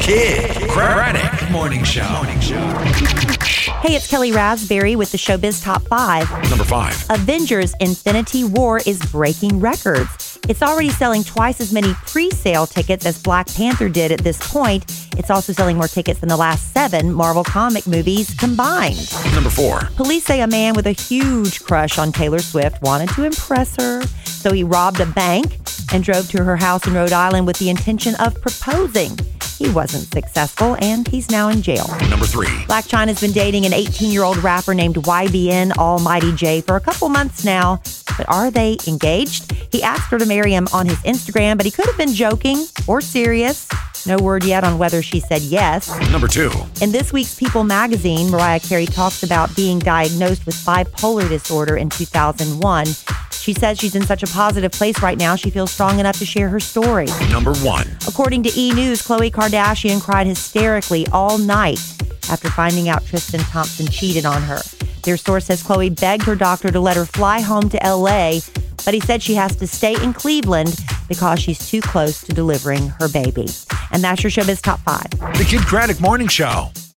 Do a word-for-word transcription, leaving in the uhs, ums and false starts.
Kid Craddock Morning Show. Morning Show. Hey, it's Kelly Raspberry with the Showbiz Top five. Number five. Avengers Infinity War is breaking records. It's already selling twice as many pre-sale tickets as Black Panther did at this point. It's also selling more tickets than the last seven Marvel comic movies combined. Number four. Police say a man with a huge crush on Taylor Swift wanted to impress her, so he robbed a bank and drove to her house in Rhode Island with the intention of proposing. He wasn't successful, and he's now in jail. Number three. Blac Chyna's been dating an eighteen-year-old rapper named Y B N Almighty J for a couple months now. But are they engaged? He asked her to marry him on his Instagram, but he could have been joking or serious. No word yet on whether she said yes. Number two. In this week's People magazine, Mariah Carey talks about being diagnosed with bipolar disorder in two thousand one. She says she's in such a positive place right now, she feels strong enough to share her story. Number one. According to E! News, Khloe Kardashian cried hysterically all night after finding out Tristan Thompson cheated on her. Their source says Khloe begged her doctor to let her fly home to L A, but he said she has to stay in Cleveland because she's too close to delivering her baby. And that's your Showbiz Top five. The Kid Craddock Morning Show.